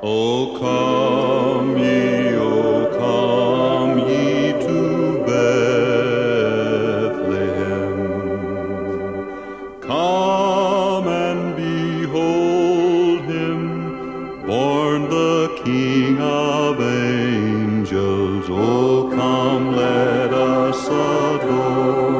O come ye to Bethlehem. Come and behold him, born the King of angels. O come, let us adore